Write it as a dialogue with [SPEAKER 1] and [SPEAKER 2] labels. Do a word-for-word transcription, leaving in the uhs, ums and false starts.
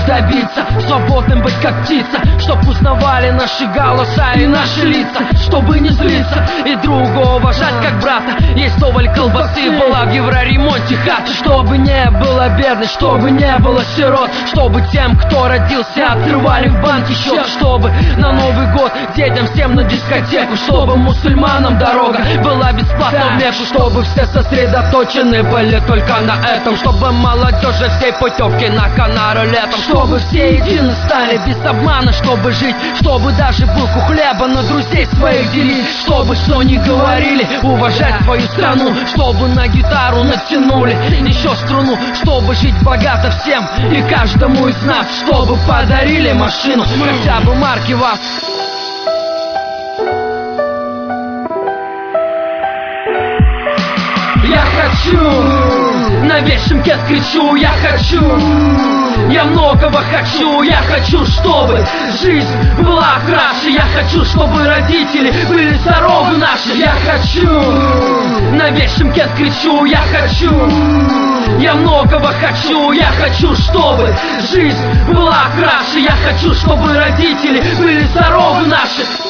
[SPEAKER 1] добиться, свободным быть как птица, чтоб узнавали наши голоса и наши лица, чтобы не злиться и друга уважать как брата. Есть вдоволь колбасы, была в евроремонте хата. Чтобы не было бедных, чтобы не было сирот, чтобы тем, кто родился, открывали в банке счет, чтобы на Новый год детям всем на дискотеку, чтобы мусульманам дорога была бесплатна в Мекку, чтобы все сосредоточены были только на этом, чтобы молодежи всей путевки на Канары летом, чтобы все едины стали без обмана, чтобы жить, чтобы даже булку хлеба на друзей своих делить, чтобы что ни говорили, уважать свою страну, чтобы на гитару натянули еще струну, чтобы жить богато всем и каждому из нас, чтобы подарили машину хотя бы марки ВАЗ. Я хочу, на весь Шымкент кричу, я хочу, я многого хочу, я хочу, чтобы жизнь была краше, я хочу, чтобы родители были здоровы наши, я хочу, на весь Шымкент кричу, я хочу, я многого хочу, я хочу, чтобы жизнь была краше, я хочу, чтобы родители были здоровы наши.